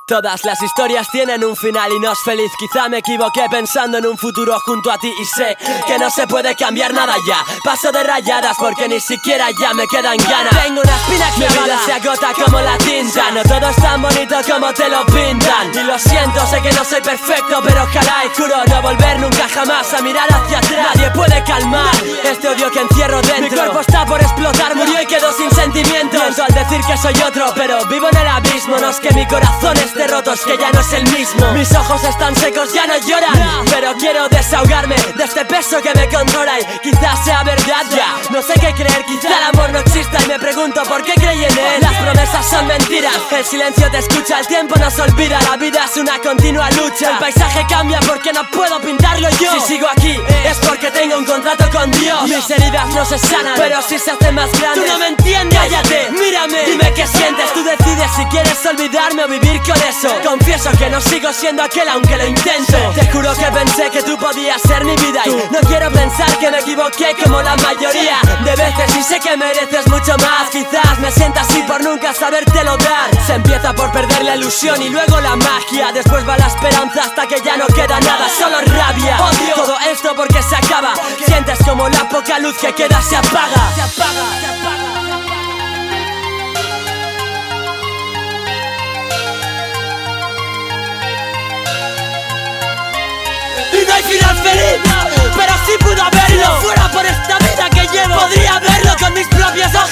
Todas las historias tienen un final y no es feliz. Quizá me equivoqué pensando en un futuro junto a ti y sé que no se puede cambiar nada ya. Paso de rayadas porque ni siquiera ya me quedan ganas. Tengo una espina clavada, mi vida se agota como la tinta. No todo es tan bonito como te lo pintan. Y lo siento, sé que no soy perfecto, pero ojalá y juro no volver nunca jamás a mirar hacia atrás. Nadie puede calmar este odio que encierro dentro. Mi cuerpo está por explotar, murió y quedó sin sentimientos. Miento al decir que soy otro, pero vivo en el abismo. No es que mi corazón esté roto, es que ya no es el mismo. Mis ojos están secos, ya no lloran, pero quiero desahogarme de este peso que me controla. Y quizás sea verdad ya, no sé qué creer. Quizá el amor no exista y me pregunto por qué creí en él. Las promesas son mentiras, el silencio te escucha, el tiempo nos olvida. La vida es una continua lucha, el paisaje cambia porque no puedo pintarlo yo. Si sigo aquí es porque tengo un contrato con Dios. Mis heridas no se sanan, pero sí se hacen más grandes. Tú no me entiendes, cállate, mírame, dime qué sientes. Tú decides si quieres olvidarme o vivir con eso. Confieso que no sigo siendo aquel aunque lo intento. Te juro que pensé que tú podías ser mi vida y no quiero pensar que me equivoqué como la mayoría de veces. Y sé que mereces mucho más. Quizás me sienta así por nunca sabértelo dar. Se empieza por perder la ilusión y luego la magia. Después va la esperanza hasta que ya no queda nada, solo rabia. Odio todo esto porque se acaba. Sientes como la poca luz que queda se apaga. Se apaga, se apaga. Y no hay final feliz, pero sí pudo haberlo. Fuera por esta vida que llevo, podría verlo con mis propios ojos.